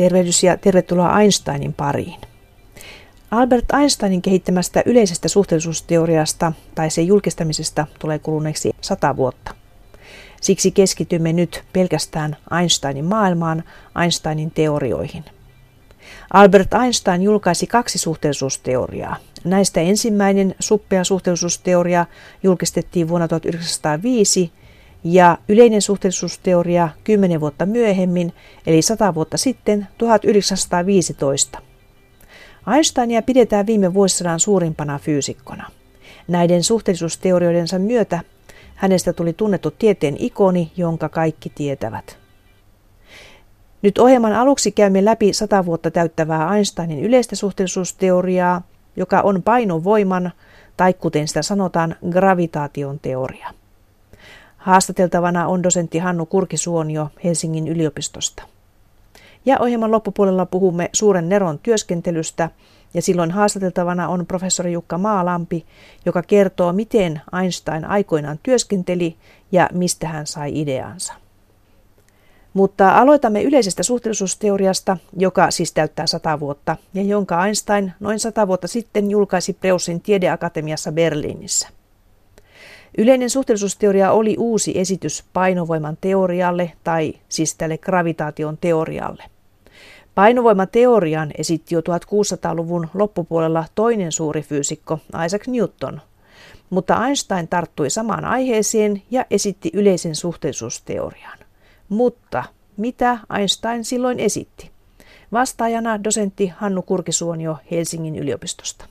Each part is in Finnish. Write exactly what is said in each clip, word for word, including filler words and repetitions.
Tervehdys ja tervetuloa Einsteinin pariin. Albert Einsteinin kehittämästä yleisestä suhteellisuusteoriasta tai sen julkistamisesta tulee kuluneeksi sata vuotta. Siksi keskitymme nyt pelkästään Einsteinin maailmaan, Einsteinin teorioihin. Albert Einstein julkaisi kaksi suhteellisuusteoriaa. Näistä ensimmäinen, suppea suhteellisuusteoria, julkistettiin vuonna tuhatyhdeksänsataaviisi ja yleinen suhteellisuusteoria kymmenen vuotta myöhemmin, eli sata vuotta sitten, tuhatyhdeksänsataaviisitoista. Einsteinia pidetään viime vuosisadan suurimpana fyysikkona. Näiden suhteellisuusteorioidensa myötä hänestä tuli tunnettu tieteen ikoni, jonka kaikki tietävät. Nyt ohjelman aluksi käymme läpi sata vuotta täyttävää Einsteinin yleistä suhteellisuusteoriaa, joka on painovoiman, tai kuten sitä sanotaan, gravitaation teoria. Haastateltavana on dosentti Hannu Kurkisuonio Helsingin yliopistosta. Ja ohjelman loppupuolella puhumme suuren neron työskentelystä, ja silloin haastateltavana on professori Jukka Maalampi, joka kertoo, miten Einstein aikoinaan työskenteli ja mistä hän sai ideansa. Mutta aloitamme yleisestä suhteellisuusteoriasta, joka siis täyttää sata vuotta, ja jonka Einstein noin sata vuotta sitten julkaisi Preussen tiedeakatemiassa Berliinissä. Yleinen suhteellisuusteoria oli uusi esitys painovoiman teorialle, tai siis tälle gravitaation teorialle. Painovoiman teorian esitti jo tuhatkuusisataaluvun loppupuolella toinen suuri fyysikko Isaac Newton, mutta Einstein tarttui samaan aiheeseen ja esitti yleisen suhteellisuusteorian. Mutta mitä Einstein silloin esitti? Vastaajana dosentti Hannu Kurkisuonio Helsingin yliopistosta.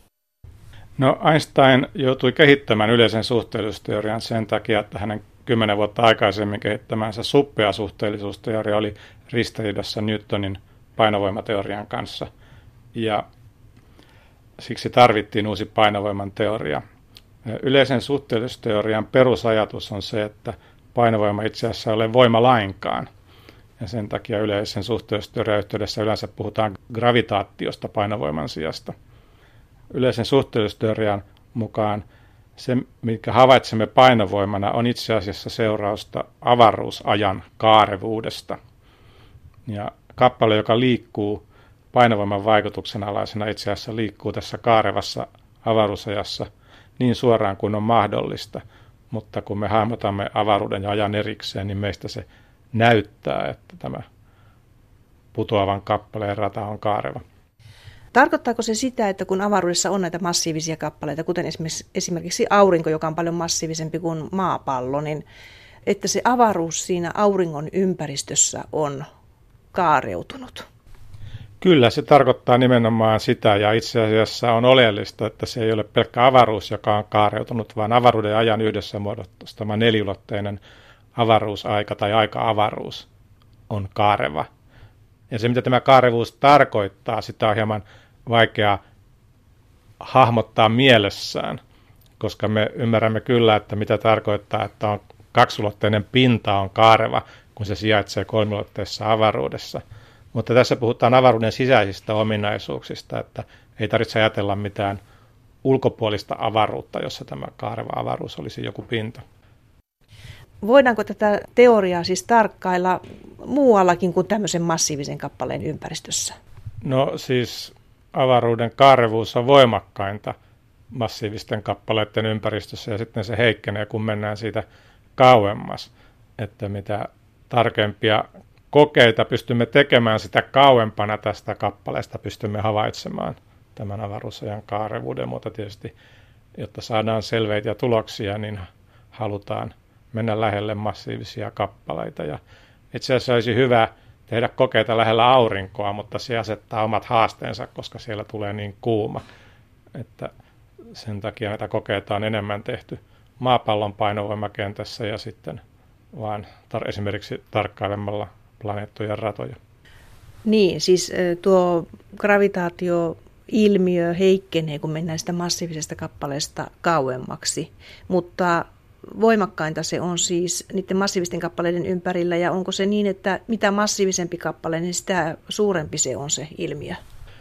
No Einstein joutui kehittämään yleisen suhteellisuusteorian sen takia, että hänen kymmenen vuotta aikaisemmin kehittämänsä suppea suhteellisuusteoria oli ristiriidassa Newtonin painovoimateorian kanssa. Ja siksi tarvittiin uusi painovoiman teoria. Yleisen suhteellisuusteorian perusajatus on se, että painovoima itse asiassa ei ole voima lainkaan. Ja sen takia yleisen suhteellisuusteorian yhteydessä yleensä puhutaan gravitaatiosta painovoiman sijasta. Yleisen suhteellisuusteorian mukaan se, minkä havaitsemme painovoimana, on itse asiassa seurausta avaruusajan kaarevuudesta. Ja kappale, joka liikkuu painovoiman vaikutuksen alaisena, itse asiassa liikkuu tässä kaarevassa avaruusajassa niin suoraan kuin on mahdollista. Mutta kun me hahmotamme avaruuden ja ajan erikseen, niin meistä se näyttää, että tämä putoavan kappaleen rata on kaareva. Tarkoittaako se sitä, että kun avaruudessa on näitä massiivisia kappaleita, kuten esimerkiksi aurinko, joka on paljon massiivisempi kuin maapallo, niin että se avaruus siinä auringon ympäristössä on kaareutunut? Kyllä, se tarkoittaa nimenomaan sitä, ja itse asiassa on oleellista, että se ei ole pelkkä avaruus, joka on kaareutunut, vaan avaruuden ja ajan yhdessä muodostama neliulotteinen avaruusaika tai aika-avaruus on kaareva. Ja se, mitä tämä kaarevuus tarkoittaa, sitä on hieman vaikea hahmottaa mielessään, koska me ymmärrämme kyllä, että mitä tarkoittaa, että on kaksulotteinen pinta on kaareva, kun se sijaitsee kolmiulotteisessa avaruudessa. Mutta tässä puhutaan avaruuden sisäisistä ominaisuuksista, että ei tarvitse ajatella mitään ulkopuolista avaruutta, jossa tämä kaareva avaruus olisi joku pinta. Voidaanko tätä teoriaa siis tarkkailla muuallakin kuin tämmöisen massiivisen kappaleen ympäristössä? No siis avaruuden kaarevuus on voimakkainta massiivisten kappaleiden ympäristössä ja sitten se heikkenee, kun mennään siitä kauemmas. Että mitä tarkempia kokeita pystymme tekemään, sitä kauempana tästä kappaleesta pystymme havaitsemaan tämän avaruusajan kaarevuuden, mutta tietysti, jotta saadaan selveitä tuloksia, niin halutaan mennä lähelle massiivisia kappaleita. Ja itse asiassa olisi hyvä tehdä kokeita lähellä aurinkoa, mutta se asettaa omat haasteensa, koska siellä tulee niin kuuma, että sen takia näitä kokeita on enemmän tehty maapallon painovoimakentässä ja sitten vaan tar- esimerkiksi tarkkailemalla planeettojen ratoja. Niin, siis tuo gravitaatioilmiö heikkenee, kun mennään sitä massiivisesta kappaleesta kauemmaksi, mutta voimakkainta se on siis niiden massiivisten kappaleiden ympärillä, ja onko se niin, että mitä massiivisempi kappale, niin sitä suurempi se on se ilmiö?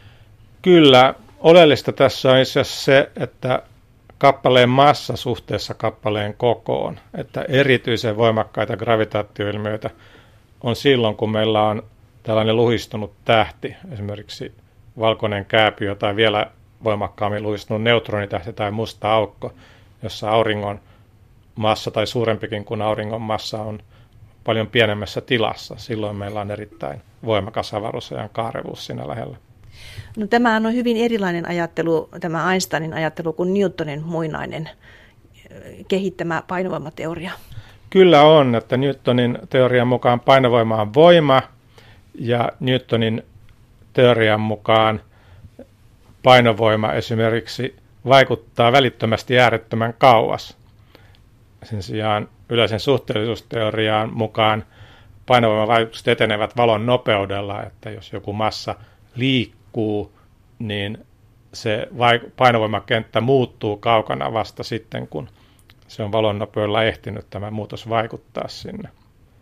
Kyllä, oleellista tässä on itse asiassa se, että kappaleen massa suhteessa kappaleen kokoon, että erityisen voimakkaita gravitaatioilmiöitä on silloin, kun meillä on tällainen luhistunut tähti, esimerkiksi valkoinen kääpiö tai vielä voimakkaammin luhistunut neutronitähti tai musta aukko, jossa auringon massa tai suurempikin kuin auringon massa on paljon pienemmässä tilassa. Silloin meillä on erittäin voimakas avaruusajan kaarevuus siinä lähellä. No, tämä on hyvin erilainen ajattelu, tämä Einsteinin ajattelu, kuin Newtonin muinainen kehittämä painovoimateoria. Kyllä on, että Newtonin teorian mukaan painovoima on voima ja Newtonin teorian mukaan painovoima esimerkiksi vaikuttaa välittömästi äärettömän kauas. Sen sijaan yleisen suhteellisuusteorian mukaan painovoimavaikutukset etenevät valon nopeudella, että jos joku massa liikkuu, niin se painovoimakenttä muuttuu kaukana vasta sitten, kun se on valon nopeudella ehtinyt tämä muutos vaikuttaa sinne.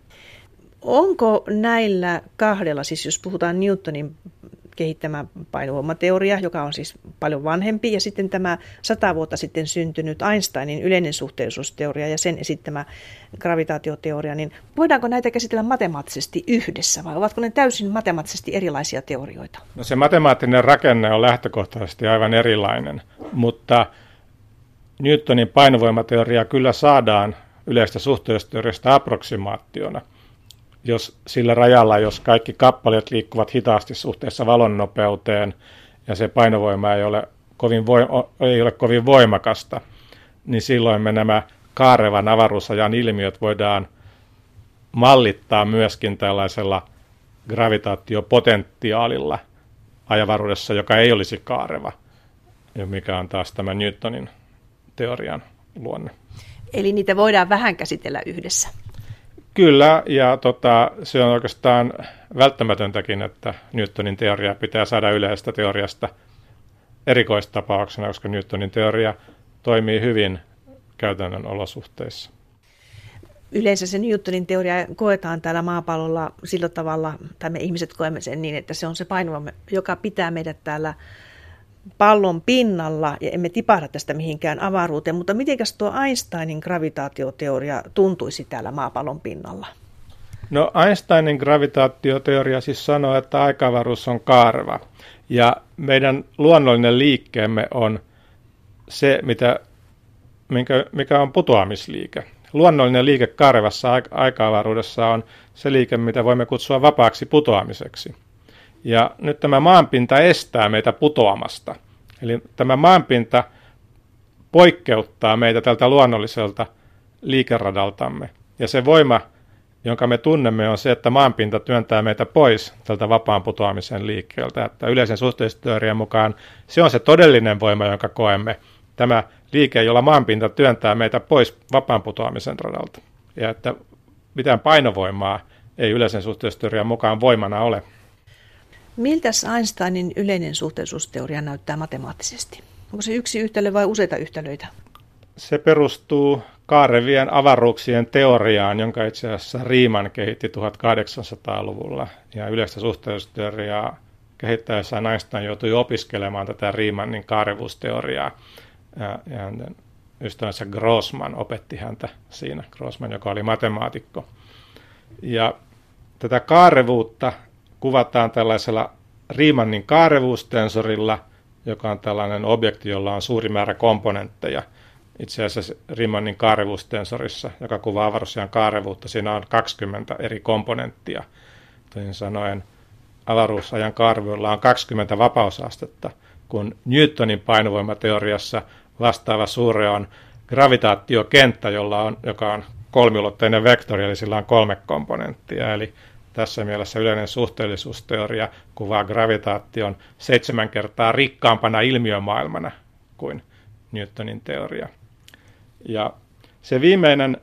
Onko näillä kahdella, siis jos puhutaan Newtonin kehittämä painovoimateoria, joka on siis paljon vanhempi, ja sitten tämä sata vuotta sitten syntynyt Einsteinin yleinen suhteellisuusteoria ja sen esittämä gravitaatioteoria, niin voidaanko näitä käsitellä matemaattisesti yhdessä, vai ovatko ne täysin matemaattisesti erilaisia teorioita? No, se matemaattinen rakenne on lähtökohtaisesti aivan erilainen, mutta Newtonin painovoimateoria kyllä saadaan yleistä suhteellisuusteoriasta approksimaationa, jos sillä rajalla, jos kaikki kappaleet liikkuvat hitaasti suhteessa valon nopeuteen ja se painovoima ei ole kovin, voim- ei ole kovin voimakasta, niin silloin me nämä kaarevan avaruusajan ilmiöt voidaan mallittaa myöskin tällaisella gravitaatiopotentiaalilla ajavaruudessa, joka ei olisi kaareva, mikä on taas tämä Newtonin teorian luonne. Eli niitä voidaan vähän käsitellä yhdessä. Kyllä, ja tota, se on oikeastaan välttämätöntäkin, että Newtonin teoria pitää saada yleisestä teoriasta erikoistapauksena, koska Newtonin teoria toimii hyvin käytännön olosuhteissa. Yleensä se Newtonin teoria koetaan täällä maapallolla sillä tavalla, tai me ihmiset koemme sen niin, että se on se painovoima, joka pitää meidät täällä pallon pinnalla ja emme tipahda tästä mihinkään avaruuteen, mutta mitenkäs tuo Einsteinin gravitaatioteoria tuntuisi täällä maapallon pinnalla? No, Einsteinin gravitaatioteoria siis sanoo, että aika-avaruus on kaareva ja meidän luonnollinen liikkeemme on se, mitä, mikä, mikä on putoamisliike. Luonnollinen liike kaarevassa aika-avaruudessa on se liike, mitä voimme kutsua vapaaksi putoamiseksi. Ja nyt tämä maanpinta estää meitä putoamasta. Eli tämä maanpinta poikkeuttaa meitä tältä luonnolliselta liikeradaltamme. Ja se voima, jonka me tunnemme, on se, että maanpinta työntää meitä pois tältä vapaan putoamisen liikkeeltä. Että yleisen suhteellisuusteorian mukaan se on se todellinen voima, jonka koemme. Tämä liike, jolla maanpinta työntää meitä pois vapaan putoamisen radalta. Ja että mitään painovoimaa ei yleisen suhteellisuusteorian mukaan voimana ole. Miltä Einsteinin yleinen suhteellisuusteoria näyttää matemaattisesti? Onko se yksi yhtälö vai useita yhtälöitä? Se perustuu kaarevien avaruuksien teoriaan, jonka itse asiassa Riemann kehitti tuhatkahdeksansataaluvulla. Ja yleistä suhteellisuusteoriaa kehittäessään Einstein joutui opiskelemaan tätä Riemannin kaarevuusteoriaa. Ja, ja hänen ystävänsä Grossman opetti häntä siinä, Grossman, joka oli matemaatikko. Ja tätä kaarevuutta kuvataan tällaisella Riemannin kaarevuustensorilla, joka on tällainen objekti, jolla on suuri määrä komponentteja. Itse asiassa Riemannin kaarevuustensorissa, joka kuvaa avaruusajan kaarevuutta, siinä on kaksikymmentä eri komponenttia. Toisin sanoen avaruusajan kaarevuudella on kaksikymmentä vapausastetta, kun Newtonin painovoimateoriassa vastaava suure on gravitaatiokenttä, jolla on, joka on kolmiulotteinen vektori, eli sillä on kolme komponenttia. Eli tässä mielessä yleinen suhteellisuusteoria kuvaa gravitaation seitsemän kertaa rikkaampana ilmiömaailmana kuin Newtonin teoria. Ja se viimeinen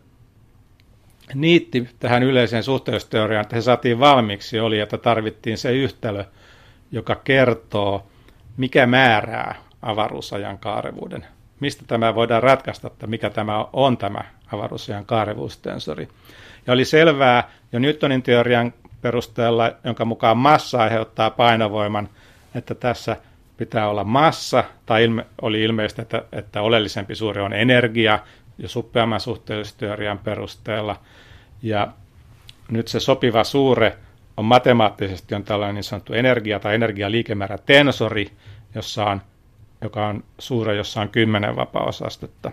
niitti tähän yleiseen suhteellisuusteoriaan, että se saatiin valmiiksi, oli, että tarvittiin se yhtälö, joka kertoo, mikä määrää avaruusajan kaarevuuden. Mistä tämä voidaan ratkaista, että mikä tämä on tämä avaruusajan kaarevuustensori. Ja oli selvää jo Newtonin teorian perusteella, jonka mukaan massa aiheuttaa painovoiman, että tässä pitää olla massa, tai ilme, oli ilmeistä, että, että oleellisempi suuri on energia, jo suppeamman suhteellisuusteorian perusteella. Ja nyt se sopiva suure on matemaattisesti on tällainen niin sanottu energia- tai energialiikemäärä tensori, jossa on, joka on suure, jossa on kymmenen vapaa-osastetta.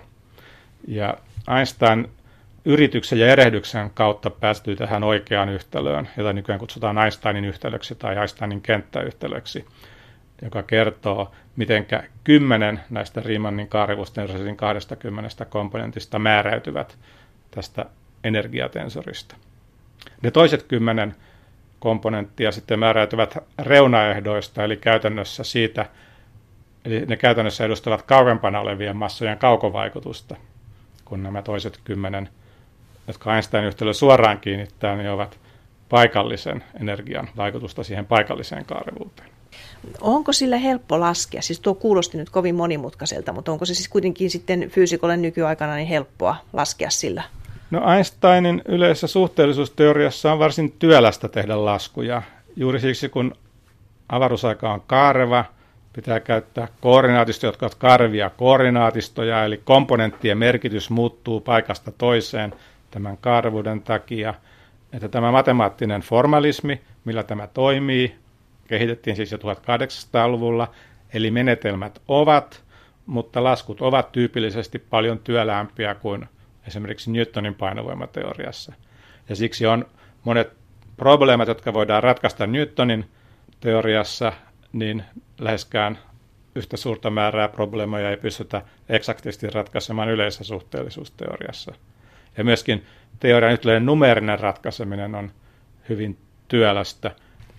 Ja Einstein yrityksen ja erehdyksen kautta päästyy tähän oikeaan yhtälöön, jota nykyään kutsutaan Einsteinin yhtälöksi tai Einsteinin kenttäyhtälöksi, joka kertoo, miten kymmenen näistä Riemannin kaarivusten kaksikymmentä komponentista määräytyvät tästä energiatensorista. Ne toiset kymmenen komponenttia sitten määräytyvät reunaehdoista, eli käytännössä siitä, eli ne käytännössä edustavat kauempana olevien massojen kaukovaikutusta, kun nämä toiset kymmenen, jotka Einstein-yhtälö suoraan kiinnittää, niin ovat paikallisen energian vaikutusta siihen paikalliseen kaarivuuteen. Onko sillä helppo laskea? Siis tuo kuulosti nyt kovin monimutkaiselta, mutta onko se siis kuitenkin sitten fyysikolle nykyaikana niin helppoa laskea sillä? No Einsteinin yleisessä suhteellisuusteoriassa on varsin työlästä tehdä laskuja. Juuri siksi, kun avaruusaika on kaareva, pitää käyttää koordinaatistoja, jotka ovat karvia koordinaatistoja, eli komponenttien merkitys muuttuu paikasta toiseen tämän kaarevuuden takia. Että tämä matemaattinen formalismi, millä tämä toimii, kehitettiin siis jo tuhatkahdeksansataaluvulla, eli menetelmät ovat, mutta laskut ovat tyypillisesti paljon työläämpiä kuin esimerkiksi Newtonin painovoimateoriassa. Ja siksi on monet probleemat, jotka voidaan ratkaista Newtonin teoriassa, niin läheskään yhtä suurta määrää probleemoja ei pystytä eksaktisti ratkaisemaan yleisessä suhteellisuusteoriassa. Ja myöskin teorian yhtäläinen numeerinen ratkaiseminen on hyvin työlästä.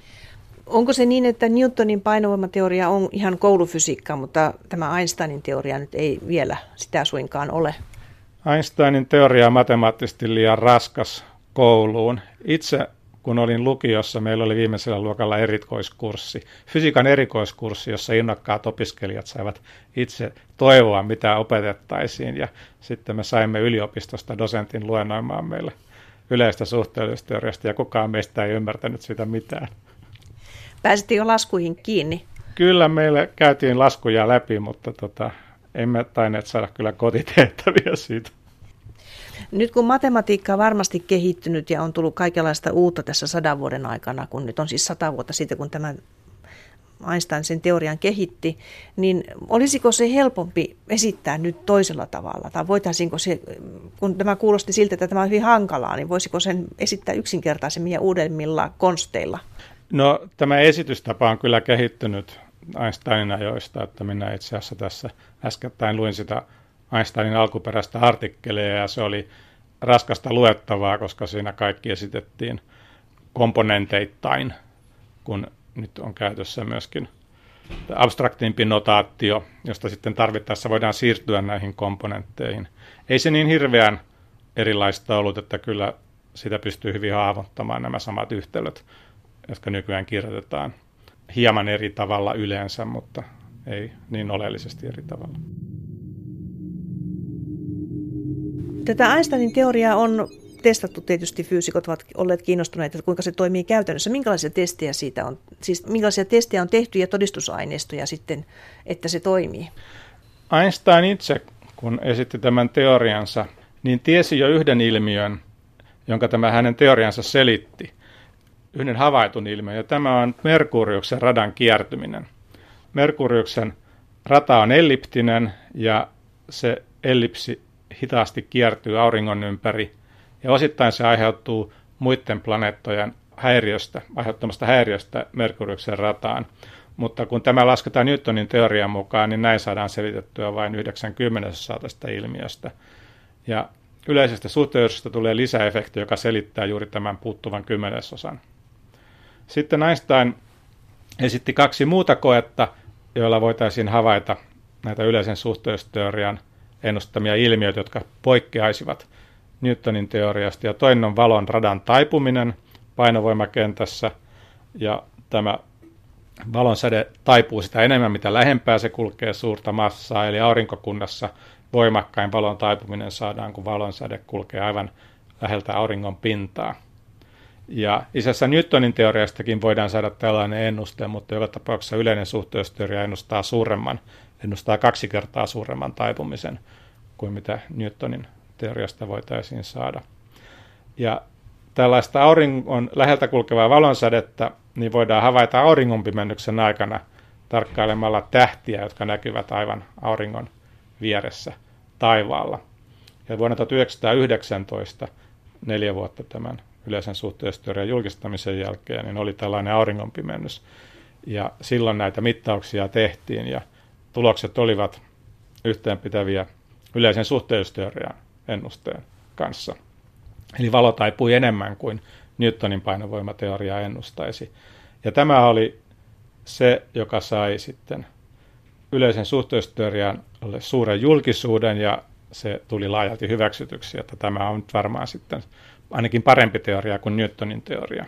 Onko se niin, että Newtonin painovoimateoria on ihan koulufysiikkaa, mutta tämä Einsteinin teoria nyt ei vielä sitä suinkaan ole? Einsteinin teoria on matemaattisesti liian raskas kouluun. Itse kun olin lukiossa, meillä oli viimeisellä luokalla erikoiskurssi, fysiikan erikoiskurssi, jossa innokkaat opiskelijat saivat itse toivoa, mitä opetettaisiin, ja sitten me saimme yliopistosta dosentin luennoimaan meille yleistä suhteellisuusteoriasta, ja kukaan meistä ei ymmärtänyt sitä mitään. Pääsitte jo laskuihin kiinni? Kyllä, meille käytiin laskuja läpi, mutta tota, emme tainneet saada kyllä kotitehtäviä siitä. Nyt kun matematiikka on varmasti kehittynyt ja on tullut kaikenlaista uutta tässä sadan vuoden aikana, kun nyt on siis sata vuotta siitä, kun tämä Einstein sen teorian kehitti, niin olisiko se helpompi esittää nyt toisella tavalla? Tai voitaisiinko se, kun tämä kuulosti siltä, että tämä on hyvin hankalaa, niin voisiko sen esittää yksinkertaisemmin ja uudemmilla konsteilla? No tämä esitystapa on kyllä kehittynyt Einsteinin ajoista, että minä itse asiassa tässä äskettäin luin sitä Einsteinin alkuperäistä artikkeleja ja se oli raskasta luettavaa, koska siinä kaikki esitettiin komponenteittain, kun nyt on käytössä myöskin abstraktimpi notaatio, josta sitten tarvittaessa voidaan siirtyä näihin komponentteihin. Ei se niin hirveän erilaista ollut, että kyllä sitä pystyy hyvin haavoittamaan nämä samat yhtälöt, jotka nykyään kirjoitetaan hieman eri tavalla yleensä, mutta ei niin oleellisesti eri tavalla. Tätä Einsteinin teoriaa on testattu tietysti, fyysikot ovat olleet kiinnostuneita, että kuinka se toimii käytännössä. Minkälaisia testejä siitä on, siis minkälaisia testejä on tehty ja todistusaineistoja sitten, että se toimii? Einstein itse, kun esitti tämän teoriansa, niin tiesi jo yhden ilmiön, jonka tämä hänen teoriansa selitti. Yhden havaitun ilmiön, ja tämä on Merkuriuksen radan kiertyminen. Merkuriuksen rata on elliptinen, ja se ellipsi hitaasti kiertyy auringon ympäri, ja osittain se aiheutuu muiden planeettojen häiriöstä, aiheuttamasta häiriöstä Merkuriuksen rataan. Mutta kun tämä lasketaan Newtonin teorian mukaan, niin näin saadaan selitettyä vain yhdeksän kymmenesosaa tästä ilmiöstä. Ja yleisestä suhteellisuudesta tulee lisäefekti, joka selittää juuri tämän puuttuvan kymmenesosan. Sitten Einstein esitti kaksi muuta koetta, joilla voitaisiin havaita näitä yleisen suhteellisuusteorian ennustamia ilmiöitä, jotka poikkeaisivat Newtonin teoriasta. Ja toinen on valon radan taipuminen painovoimakentässä, ja tämä valonsäde taipuu sitä enemmän, mitä lähempää se kulkee suurta massaa, eli aurinkokunnassa voimakkain valon taipuminen saadaan, kun valonsäde kulkee aivan läheltä auringon pintaa. Ja itse asiassa Newtonin teoriastakin voidaan saada tällainen ennuste, mutta joka tapauksessa yleinen suhteellisuusteoria ennustaa suuremman, ennustaa kaksi kertaa suuremman taipumisen kuin mitä Newtonin teoriasta voitaisiin saada. Ja tällaista auringon läheltä kulkevaa valonsädettä niin voidaan havaita auringonpimennyksen aikana tarkkailemalla tähtiä, jotka näkyvät aivan auringon vieressä taivaalla. Ja vuonna tuhatyhdeksänsataayhdeksäntoista, neljä vuotta tämän yleisen suhteellisuusteorian julkistamisen jälkeen, niin oli tällainen auringonpimennys. Ja silloin näitä mittauksia tehtiin ja tulokset olivat yhteenpitäviä yleisen suhteellisuusteorian ennusteen kanssa. Eli valo taipui enemmän kuin Newtonin painovoimateoria ennustaisi. Ja tämä oli se, joka sai sitten yleisen suhteellisuusteorian suuren julkisuuden ja se tuli laajalti hyväksytyksi, että tämä on nyt varmaan sitten ainakin parempi teoria kuin Newtonin teoria.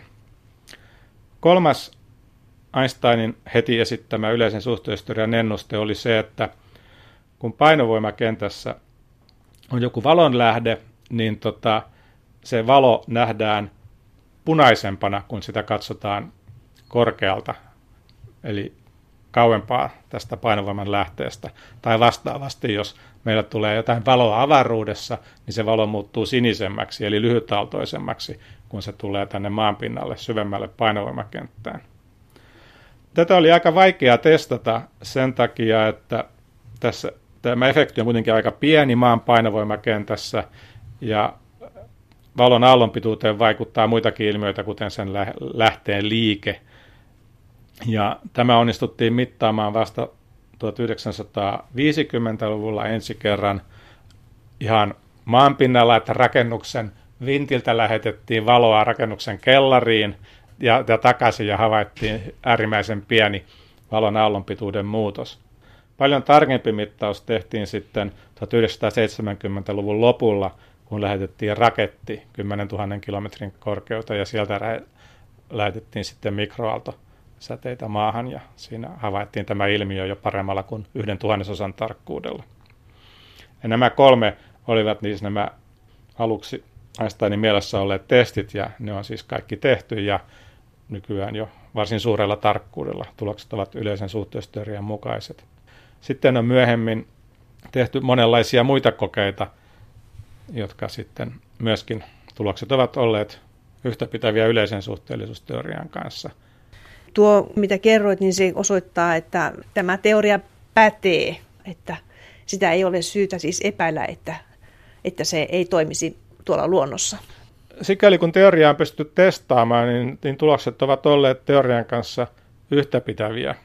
Kolmas Einsteinin heti esittämä yleisen suhteellisuusteorian ennuste oli se, että kun painovoimakentässä on joku valonlähde, niin tota, se valo nähdään punaisempana, kun sitä katsotaan korkealta, eli kauempaa tästä painovoiman lähteestä. Tai vastaavasti, jos meillä tulee jotain valoa avaruudessa, niin se valo muuttuu sinisemmäksi, eli lyhytaaltoisemmaksi, kun se tulee tänne maanpinnalle syvemmälle painovoimakenttään. Tätä oli aika vaikea testata sen takia, että tässä tämä efekti on kuitenkin aika pieni maan painovoimakentässä, ja valon aallonpituuteen vaikuttaa muitakin ilmiöitä, kuten sen lähteen liike. Ja tämä onnistuttiin mittaamaan vasta tuhatyhdeksänsataaviisikymmentäluvulla ensi kerran ihan maanpinnalla, että rakennuksen vintiltä lähetettiin valoa rakennuksen kellariin ja, ja takaisin ja havaittiin äärimmäisen pieni valon aallonpituuden muutos. Paljon tarkempi mittaus tehtiin sitten tuhatyhdeksänsataaseitsemänkymmentäluvun lopulla, kun lähetettiin raketti kymmenentuhannen kilometrin korkeuteen ja sieltä lähetettiin sitten mikroaaltosäteitä maahan ja siinä havaittiin tämä ilmiö jo paremmalla kuin yhden tuhannesosan tarkkuudella. Ja nämä kolme olivat niin nämä aluksi Einsteinin mielessä olleet testit ja ne on siis kaikki tehty ja nykyään jo varsin suurella tarkkuudella. Tulokset ovat yleisen suhteellisuusteorian mukaiset. Sitten on myöhemmin tehty monenlaisia muita kokeita, jotka sitten myöskin tulokset ovat olleet yhtäpitäviä yleisen suhteellisuusteorian kanssa. Tuo, mitä kerroit, niin se osoittaa, että tämä teoria pätee, että sitä ei ole syytä siis epäillä, että, että se ei toimisi tuolla luonnossa. Sikäli kun teoriaa on pystytty testaamaan, niin, niin tulokset ovat olleet teorian kanssa yhtäpitäviä,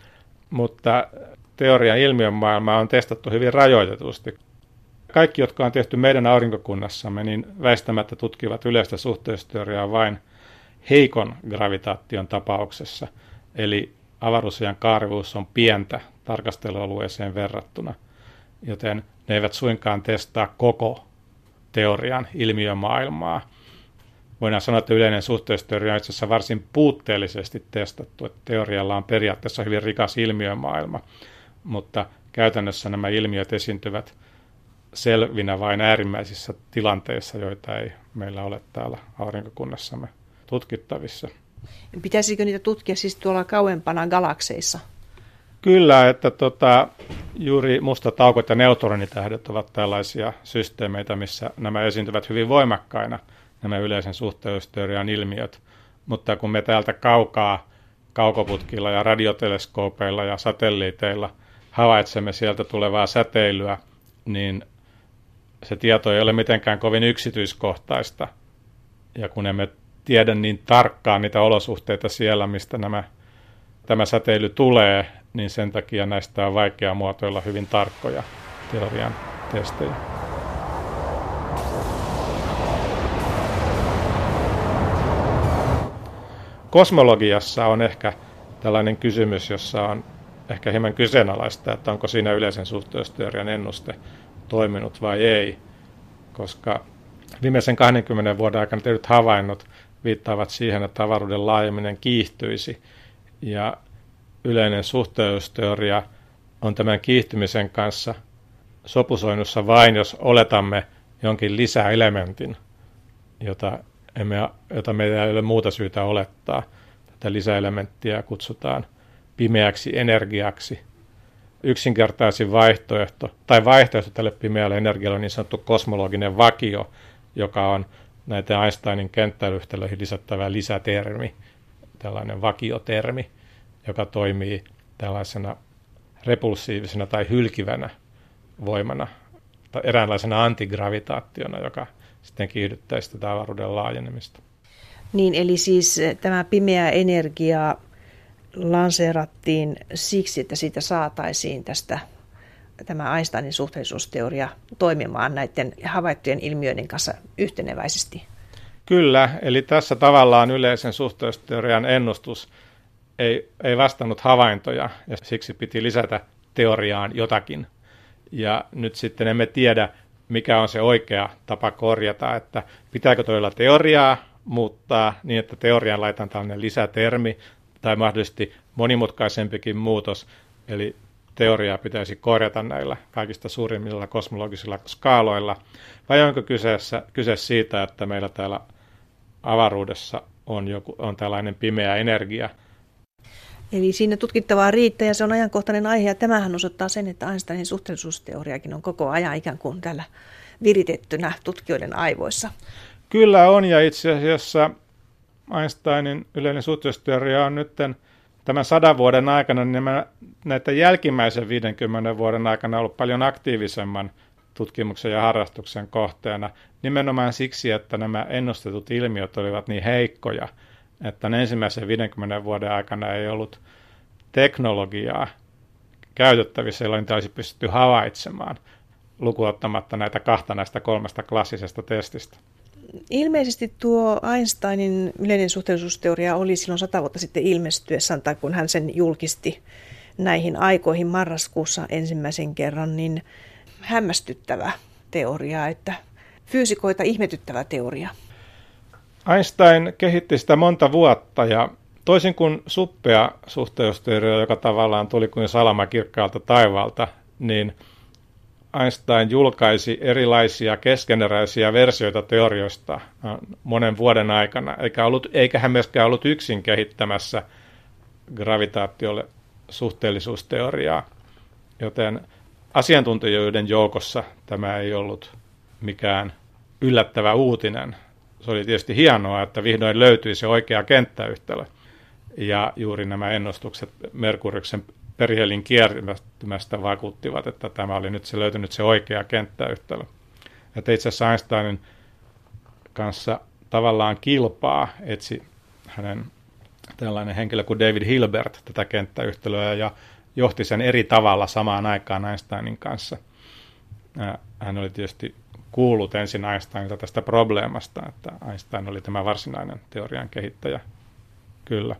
mutta teorian ilmiömaailmaa on testattu hyvin rajoitetusti. Kaikki, jotka on tehty meidän aurinkokunnassamme, niin väistämättä tutkivat yleistä suhteellisuusteoriaa vain heikon gravitaation tapauksessa, eli avaruusajan kaarivuus on pientä tarkastelualueeseen verrattuna, joten ne eivät suinkaan testaa koko teorian ilmiömaailmaa. Voidaan sanoa, että yleinen suhteellisuusteoria on itse asiassa varsin puutteellisesti testattu, että teorialla on periaatteessa hyvin rikas ilmiömaailma, mutta käytännössä nämä ilmiöt esiintyvät selvinä vain äärimmäisissä tilanteissa, joita ei meillä ole täällä aurinkokunnassamme tutkittavissa. Pitäisikö niitä tutkia siis tuolla kauempana galakseissa? Kyllä, että tota, juuri mustat aukot ja neutronitähdet ovat tällaisia systeemeitä, missä nämä esiintyvät hyvin voimakkaina, nämä yleisen suhteellisuusteorian ilmiöt. Mutta kun me täältä kaukaa kaukoputkilla ja radioteleskoopeilla ja satelliiteilla havaitsemme sieltä tulevaa säteilyä, niin se tieto ei ole mitenkään kovin yksityiskohtaista. Ja kun emme tiedä niin tarkkaan niitä olosuhteita siellä, mistä nämä, tämä säteily tulee, niin sen takia näistä on vaikea muotoilla hyvin tarkkoja teorian testejä. Kosmologiassa on ehkä tällainen kysymys, jossa on ehkä hieman kyseenalaista, että onko siinä yleisen suhteellisuusteorian ennuste toiminut vai ei, koska viimeisen kahdenkymmenen vuoden aikana tehdyt havainnot viittaavat siihen, että avaruuden laajeneminen kiihtyisi, ja yleinen suhteellisuusteoria on tämän kiihtymisen kanssa sopusoinnussa vain, jos oletamme jonkin lisäelementin, jota, emme, jota meillä ei ole muuta syytä olettaa. Tätä lisäelementtiä kutsutaan pimeäksi energiaksi. Yksinkertaisin vaihtoehto, tai vaihtoehto tälle pimeälle energialle on niin sanottu kosmologinen vakio, joka on näitä Einsteinin kenttäyhtälöihin lisättävä lisätermi, tällainen vakiotermi, joka toimii tällaisena repulsiivisena tai hylkivänä voimana, tai eräänlaisena antigravitaationa, joka sitten kiihdyttäisi tätä avaruuden laajenemista. Niin, eli siis tämä pimeä energia lanseerattiin siksi, että siitä saataisiin tästä tämä Einsteinin suhteellisuusteoria toimimaan näiden havaittujen ilmiöiden kanssa yhteneväisesti. Kyllä, eli tässä tavallaan yleisen suhteellisuusteorian ennustus ei, ei vastannut havaintoja, ja siksi piti lisätä teoriaan jotakin. Ja nyt sitten emme tiedä, mikä on se oikea tapa korjata, että pitääkö todella teoriaa muuttaa niin, että teoriaan laitetaan tällainen lisätermi, tai mahdollisesti monimutkaisempikin muutos, eli teoriaa pitäisi korjata näillä kaikista suurimmilla kosmologisilla skaaloilla, vai onko kyseessä, kyse siitä, että meillä täällä avaruudessa on, joku, on tällainen pimeä energia. Eli siinä tutkittavaa riittää ja se on ajankohtainen aihe ja tämähän osoittaa sen, että Einsteinin suhteellisuusteoriakin on koko ajan ikään kuin täällä viritettynä tutkijoiden aivoissa. Kyllä on ja itse asiassa Einsteinin yleinen suhteellisuusteoria on nyt tämän sadan vuoden aikana, niin näiden jälkimmäisen viidenkymmenen vuoden aikana ollut paljon aktiivisemman tutkimuksen ja harrastuksen kohteena, nimenomaan siksi, että nämä ennustetut ilmiöt olivat niin heikkoja, että ensimmäisen viidenkymmenen vuoden aikana ei ollut teknologiaa käytettävissä, jolloin niitä olisi pystytty havaitsemaan, lukuun ottamatta näitä kahta näistä kolmesta klassisesta testistä. Ilmeisesti tuo Einsteinin yleinen suhteellisuusteoria oli silloin sata vuotta sitten ilmestyessään, tai kun hän sen julkisti näihin aikoihin marraskuussa ensimmäisen kerran, niin hämmästyttävä teoria, että fyysikoita ihmetyttävä teoria. Einstein kehitti sitä monta vuotta ja toisin kuin suppea suhteellisuusteoria, joka tavallaan tuli kuin salama kirkkaalta taivaalta, niin Einstein julkaisi erilaisia keskeneräisiä versioita teorioista monen vuoden aikana, eikä, ollut, eikä hän myöskään ollut yksin kehittämässä gravitaatiolle suhteellisuusteoriaa, joten asiantuntijoiden joukossa tämä ei ollut mikään yllättävä uutinen. Se oli tietysti hienoa, että vihdoin löytyi se oikea kenttäyhtälö ja juuri nämä ennustukset Merkuriuksen perihelin kiertymästä vakuuttivat, että tämä oli nyt se löytynyt se oikea kenttäyhtälö. Että itse asiassa Einsteinin kanssa tavallaan kilpaa etsi hänen tällainen henkilö kuin David Hilbert tätä kenttäyhtälöä ja johti sen eri tavalla samaan aikaan Einsteinin kanssa. Hän oli tietysti kuullut ensin Einsteinilta tästä probleemasta, että Einstein oli tämä varsinainen teorian kehittäjä. Kyllä.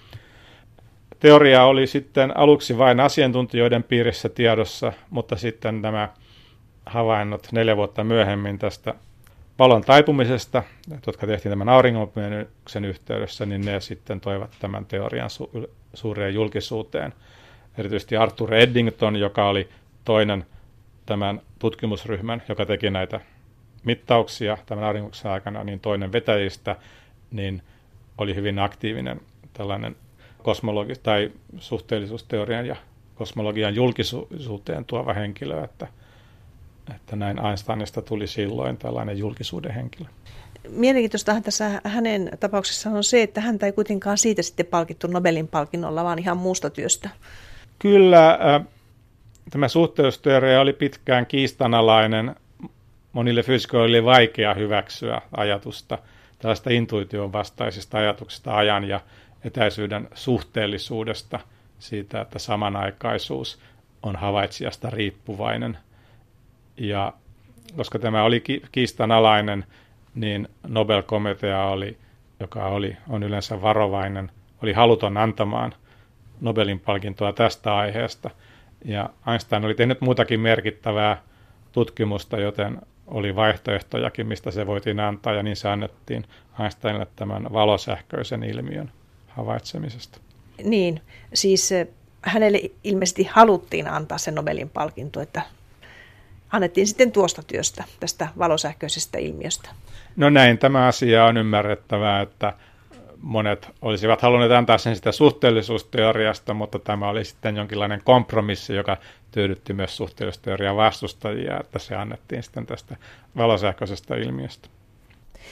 Teoria oli sitten aluksi vain asiantuntijoiden piirissä tiedossa, mutta sitten nämä havainnot neljä vuotta myöhemmin tästä valon taipumisesta, jotka tehtiin tämän auringonpimennyksen yhteydessä, niin ne sitten toivat tämän teorian su- suureen julkisuuteen. Erityisesti Arthur Eddington, joka oli toinen tämän tutkimusryhmän, joka teki näitä mittauksia tämän auringonpimennyksen aikana, niin toinen vetäjistä, niin oli hyvin aktiivinen tällainen kosmologi- tai suhteellisuusteorian ja kosmologian julkisuuteen tuova henkilö, että, että näin Einsteinista tuli silloin tällainen julkisuuden henkilö. Mielenkiintoistahan tässä hänen tapauksessaan on se, että häntä ei kuitenkaan siitä sitten palkittu Nobelin palkinnolla, vaan ihan muusta työstä. Kyllä, äh, tämä suhteellisuusteoria oli pitkään kiistanalainen. Monille fyysikoille oli vaikea hyväksyä ajatusta tällaista intuition vastaisista ajatuksista ajan ja etäisyyden suhteellisuudesta, siitä, että samanaikaisuus on havaitsijasta riippuvainen. Ja koska tämä oli kiistanalainen, niin Nobel-komitea, oli, joka oli, on yleensä varovainen, oli haluton antamaan Nobelin palkintoa tästä aiheesta. Ja Einstein oli tehnyt muutakin merkittävää tutkimusta, joten oli vaihtoehtojakin, mistä se voitiin antaa, ja niin se annettiin Einsteinille tämän valosähköisen ilmiön havaitsemisesta. Niin, siis hänelle ilmeisesti haluttiin antaa se Nobelin palkinto, että annettiin sitten tuosta työstä, tästä valosähköisestä ilmiöstä. No näin, tämä asia on ymmärrettävää, että monet olisivat halunneet antaa sen sitä suhteellisuusteoriasta, mutta tämä oli sitten jonkinlainen kompromissi, joka tyydytti myös suhteellisuusteorian vastustajia, että se annettiin sitten tästä valosähköisestä ilmiöstä.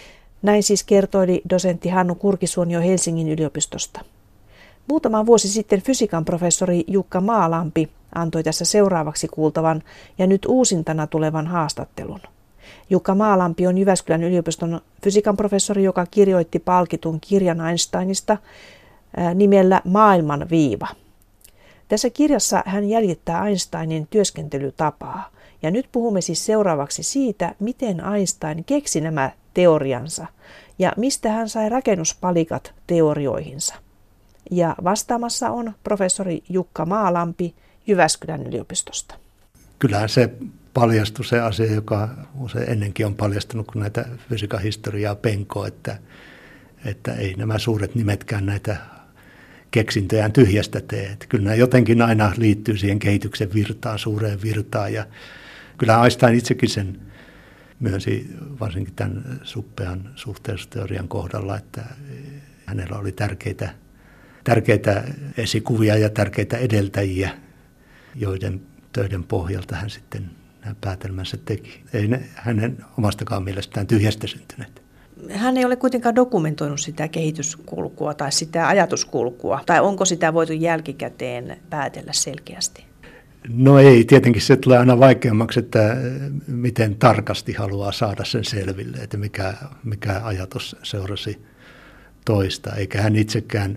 Näin siis kertoi dosentti Hannu Kurkisuonio Helsingin yliopistosta. Muutama vuosi sitten fysiikan professori Jukka Maalampi antoi tässä seuraavaksi kuultavan ja nyt uusintana tulevan haastattelun. Jukka Maalampi on Jyväskylän yliopiston fysiikan professori, joka kirjoitti palkitun kirjan Einsteinista nimellä Maailman viiva. Tässä kirjassa hän jäljittää Einsteinin työskentelytapaa. Ja nyt puhumme siis seuraavaksi siitä, miten Einstein keksi nämä teoriansa ja mistä hän sai rakennuspalikat teorioihinsa. Ja vastaamassa on professori Jukka Maalampi Jyväskylän yliopistosta. Kyllähän se paljastui se asia, joka usein ennenkin on paljastunut, kun näitä fysiikan historiaa penkoo, että, että ei nämä suuret nimetkään näitä keksintöjään tyhjästä tee. Että kyllä nämä jotenkin aina liittyy siihen kehityksen virtaan, suureen virtaan. Ja kyllä Einstein itsekin sen myönsi varsinkin tämän suppean suhteellisuusteorian kohdalla, että hänellä oli tärkeitä, tärkeitä esikuvia ja tärkeitä edeltäjiä, joiden töiden pohjalta hän sitten nämä päätelmänsä teki. Ei ne hänen omastakaan mielestään tyhjästä syntyneet. Hän ei ole kuitenkaan dokumentoinut sitä kehityskulkua tai sitä ajatuskulkua, tai onko sitä voitu jälkikäteen päätellä selkeästi? No ei, tietenkin se tulee aina vaikeammaksi, että miten tarkasti haluaa saada sen selville, että mikä, mikä ajatus seurasi toista, eikä hän itsekään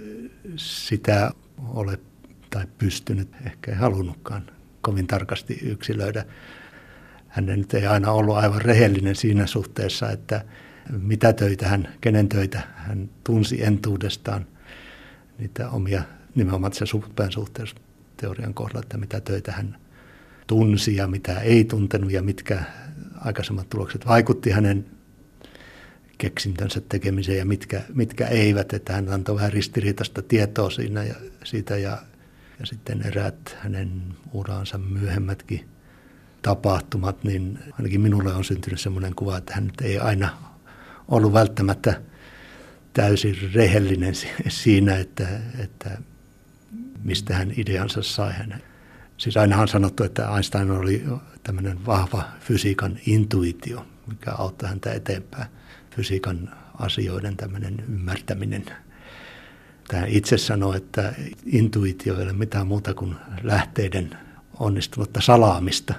sitä ole tai pystynyt, ehkä ei halunnutkaan kovin tarkasti yksilöidä. Hän nyt ei aina ollut aivan rehellinen siinä suhteessa, että mitä töitä hän, kenen töitä hän tunsi entuudestaan, niitä omia nimenomaan se suppean suhteellisuusteorian kohdalla, että mitä töitä hän tunsi ja mitä ei tuntenut ja mitkä aikaisemmat tulokset vaikutti hänen keksintönsä tekemiseen ja mitkä, mitkä eivät, että hän antoi vähän ristiriitaista tietoa siinä ja, siitä ja, ja sitten eräät hänen uransa myöhemmätkin tapahtumat, niin ainakin minulle on syntynyt semmoinen kuva, että hän nyt ei aina ollut välttämättä täysin rehellinen siinä, että, että mistä hän ideansa sai. Siis aina on sanottu, että Einstein oli tämmöinen vahva fysiikan intuitio, mikä auttaa häntä eteenpäin. Fysiikan asioiden tämmöinen ymmärtäminen. Hän itse sanoi, että intuitio ei ole mitään muuta kuin lähteiden onnistunutta salaamista.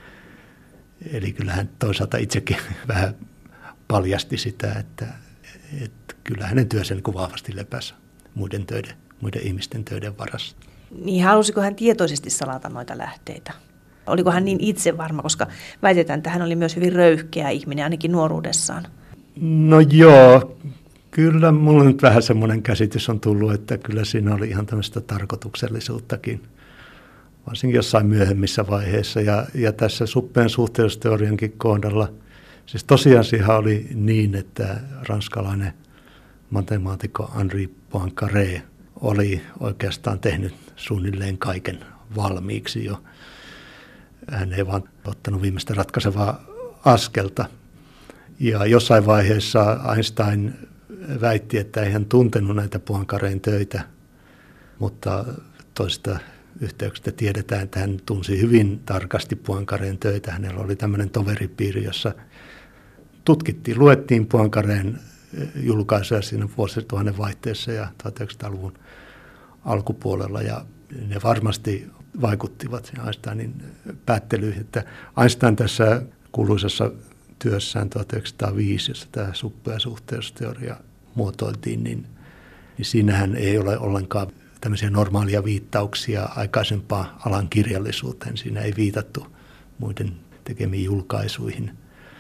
Eli kyllähän toisaalta itsekin vähän paljasti sitä, että, että kyllä hänen työnsä niin vahvasti lepäsi muiden, töiden, muiden ihmisten töiden varassa. Niin halusiko hän tietoisesti salata noita lähteitä? Oliko hän niin itse varma, koska väitetään, että hän oli myös hyvin röyhkeä ihminen, ainakin nuoruudessaan? No joo, kyllä mulla nyt vähän semmoinen käsitys on tullut, että kyllä siinä oli ihan tämmöistä tarkoituksellisuuttakin, varsinkin jossain myöhemmissä vaiheissa. Ja, ja tässä suppean suhteellisuusteoriankin kohdalla, siis tosiasiahan oli niin, että ranskalainen matemaatikko Henri Poincaré oli oikeastaan tehnyt suunnilleen kaiken valmiiksi jo. Hän ei vaan ottanut viimeistä ratkaisevaa askelta. Ja jossain vaiheessa Einstein väitti, että ei hän tuntenut näitä Poincarén töitä, mutta toista yhteyksistä tiedetään, että hän tunsi hyvin tarkasti Poincarén töitä. Hänellä oli tämmöinen toveripiiri, jossa tutkittiin, luettiin Poincarén julkaisuja siinä vuosituhannen vaihteessa ja tuhatyhdeksänsataaluvun alkupuolella, ja ne varmasti vaikuttivat Einsteinin päättelyihin. Että Einstein tässä kuuluisessa työssään tuhatyhdeksänsataaviisi, jossa tämä suppea suhteellisuusteoria muotoiltiin, niin, niin siinähän ei ole ollenkaan tämmöisiä normaalia viittauksia aikaisempaan alan kirjallisuuteen. Siinä ei viitattu muiden tekemiin julkaisuihin.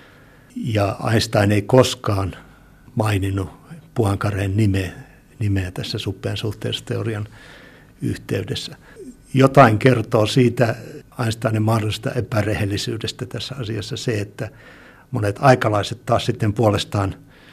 Ja Einstein ei koskaan maininnut Poincarén nimeä, nimeä tässä suppean suhteellisuusteorian yhteydessä. Jotain kertoo siitä Einsteinin mahdollisesta epärehellisyydestä tässä asiassa se, että monet aikalaiset taas sitten puolestaan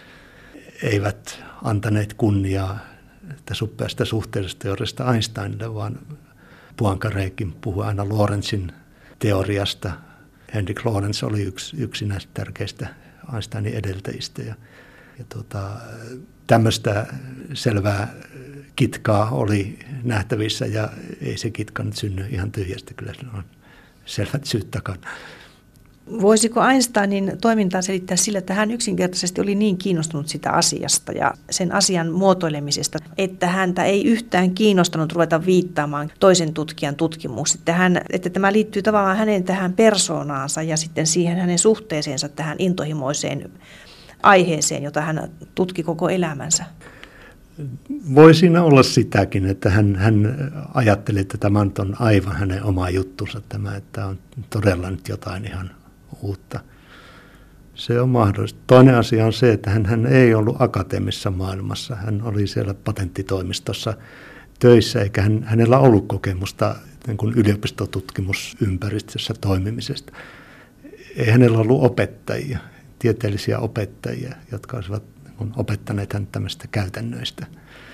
eivät antaneet kunniaa suppeasta suhteellisuusteoriasta Einsteinille, vaan Poincarékin puhui aina Lorentzin teoriasta. Henrik Lorentz oli yksi, yksi näistä tärkeistä Einsteinin edeltäjistä. Ja, ja tuota, tämmöistä selvää kitkaa oli nähtävissä, ja ei se kitka nyt synny ihan tyhjästä, kyllä se on selvät syyt takana. Voisiko Einsteinin toimintaa selittää sillä, että hän yksinkertaisesti oli niin kiinnostunut sitä asiasta ja sen asian muotoilemisesta, että häntä ei yhtään kiinnostanut ruveta viittaamaan toisen tutkijan tutkimuksiin. Että, hän, että tämä liittyy tavallaan hänen tähän persoonaansa ja sitten siihen hänen suhteeseensa tähän intohimoiseen aiheeseen, jota hän tutki koko elämänsä. Voi siinä olla sitäkin, että hän, hän ajatteli, että tämä on aivan hänen oma juttunsa, tämä, että on todella nyt jotain ihan uutta. Se on mahdollista. Toinen asia on se, että hän, hän ei ollut akateemisessa maailmassa. Hän oli siellä patenttitoimistossa töissä, eikä hän, hänellä ollut kokemusta niin kuin yliopistotutkimusympäristössä toimimisesta. Ei hänellä ollut opettajia, tieteellisiä opettajia, jotka olisivat opettaneet hän tämmöistä käytännöistä.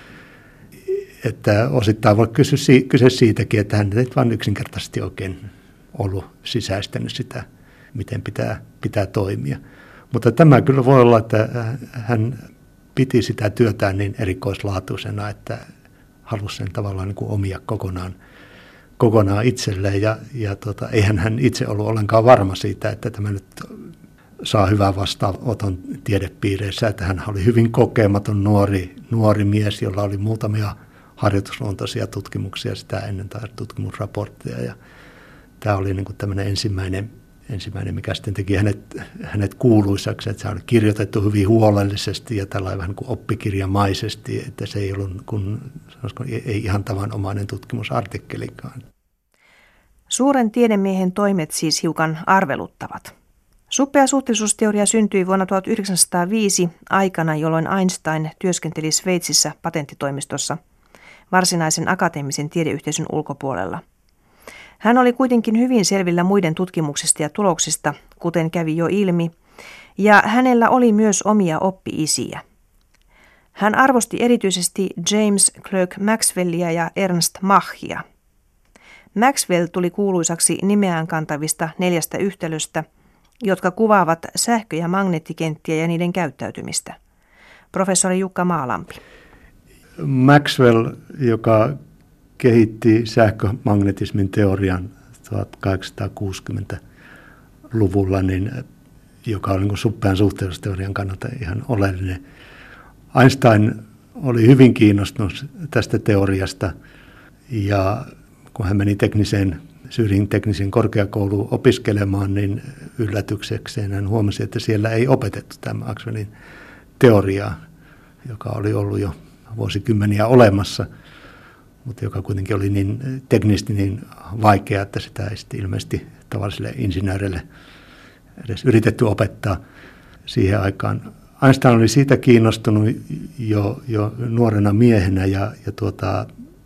Että osittain voi kysyä, kysyä siitäkin, että hän ei vain yksinkertaisesti oikein ollut sisäistänyt sitä, miten pitää, pitää toimia. Mutta tämä kyllä voi olla, että hän piti sitä työtään niin erikoislaatuisena, että halusi sen tavallaan niin kuin omia kokonaan, kokonaan itselleen. Ja, ja tota, eihän hän itse ollut ollenkaan varma siitä, että tämä nyt saa hyvän vastaanoton tiedepiireissä, että hän oli hyvin kokematon nuori, nuori mies, jolla oli muutamia harjoitusluontoisia tutkimuksia sitä ennen tai tutkimusraportteja. Ja tämä oli niin kuin tämmöinen ensimmäinen, ensimmäinen, mikä sitten teki hänet, hänet kuuluisaksi, että se oli kirjoitettu hyvin huolellisesti ja tällainen vähän kuin oppikirjamaisesti, että se ei ollut kun, ei ihan tavanomainen tutkimusartikkelikaan. Suuren tiedemiehen toimet siis hiukan arveluttavat. Suppea suhteellisuusteoria syntyi vuonna tuhatyhdeksänsataaviisi aikana, jolloin Einstein työskenteli Sveitsissä patenttitoimistossa varsinaisen akateemisen tiedeyhteisön ulkopuolella. Hän oli kuitenkin hyvin selvillä muiden tutkimuksista ja tuloksista, kuten kävi jo ilmi, ja hänellä oli myös omia oppi-isiä. Hän arvosti erityisesti James Clerk Maxwellia ja Ernst Machia. Maxwell tuli kuuluisaksi nimeään kantavista neljästä yhtälöstä, jotka kuvaavat sähkö- ja magneettikenttiä ja niiden käyttäytymistä. Professori Jukka Maalampi. Maxwell, joka kehitti sähkömagnetismin teorian tuhatkahdeksansataakuusikymmentäluvulla, niin, joka oli niin suppean suhteellisuusteorian kannalta ihan oleellinen. Einstein oli hyvin kiinnostunut tästä teoriasta ja kun hän meni tekniseen Zürichin teknisen korkeakouluun opiskelemaan, niin yllätyksekseen hän huomasi, että siellä ei opetettu tämä Maxwellin teoriaa, joka oli ollut jo vuosikymmeniä olemassa, mutta joka kuitenkin oli niin teknisesti niin vaikea, että sitä ei sitten ilmeisesti tavallisille insinööreille edes yritetty opettaa siihen aikaan. Einstein oli siitä kiinnostunut jo, jo nuorena miehenä ja, ja tuota,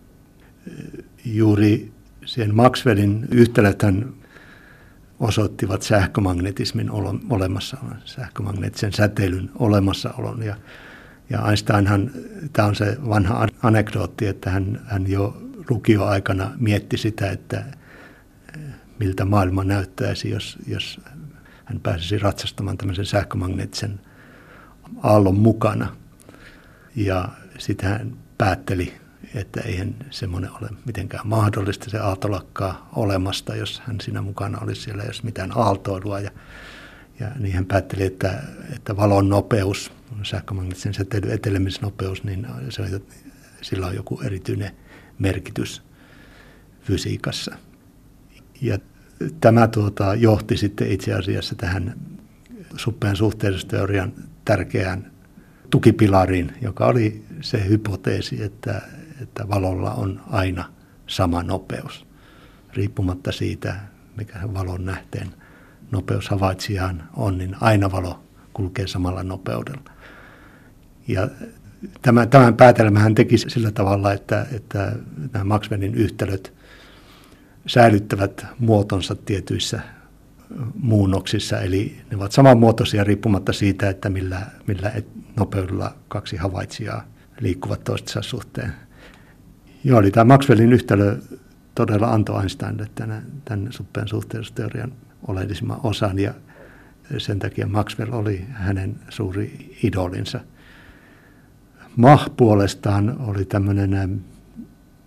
juuri sen Maxwellin yhtälöthän osoittivat sähkömagnetismin olemassaolon, sähkömagneettisen säteilyn olemassaolon. Ja, ja Einsteinhan, tämä on se vanha anekdootti, että hän, hän jo lukioaikana mietti sitä, että miltä maailma näyttäisi, jos, jos hän pääsisi ratsastamaan tämmöisen sähkömagneettisen aallon mukana. Ja sitten hän päätteli, että eihän semmoinen ole mitenkään mahdollista, se aalto lakkaa olemasta, jos hän siinä mukana olisi siellä, jos mitään aaltoilua. Ja, ja niin hän päätteli, että, että valon nopeus, sähkömagneettisen säteilyn etenemisnopeus, niin se on, sillä on joku erityinen merkitys fysiikassa. Ja tämä tuota, johti sitten itse asiassa tähän suppean suhteellisuusteorian tärkeään tukipilariin, joka oli se hypoteesi, että, että valolla on aina sama nopeus, riippumatta siitä, mikä valon nähteen nopeus havaitsijaan on, niin aina valo kulkee samalla nopeudella. Ja tämän, tämän päätelmän hän teki sillä tavalla, että, että nämä Maxwellin yhtälöt säilyttävät muotonsa tietyissä muunnoksissa, eli ne ovat samanmuotoisia riippumatta siitä, että millä, millä nopeudella kaksi havaitsijaa liikkuvat toistensa suhteen. Joo, eli tämä Maxwellin yhtälö todella antoi Einsteinille tämän, tämän suppean suhteellisuusteorian oleellisimman osan, ja sen takia Maxwell oli hänen suuri idolinsa. Mach puolestaan oli tämmöinen